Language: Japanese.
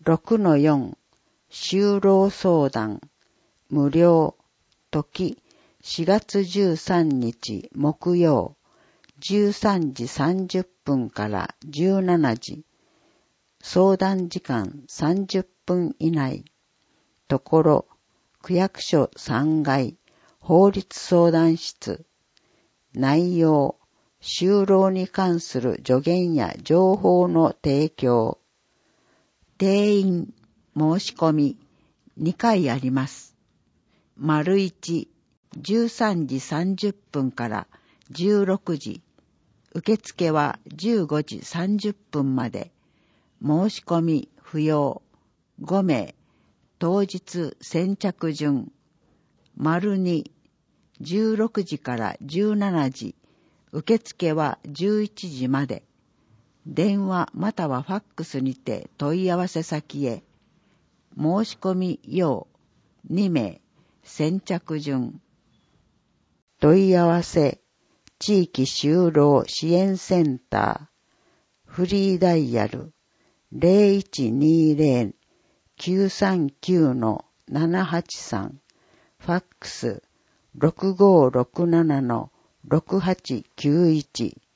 6-4 就労相談無料時4月13日木曜13時30分から17時相談時間30分以内ところ区役所3階法律相談室内容就労に関する助言や情報の提供定員申し込み2回あります。1、13時30分から16時。受付は15時30分まで。申し込み不要。5名。当日先着順。2、16時から17時。受付は11時まで。電話またはファックスにて問い合わせ先へ。申し込み要2名。先着順。問い合わせ地域就労支援センターフリーダイヤル 0120-939-783 ファックス6567-6891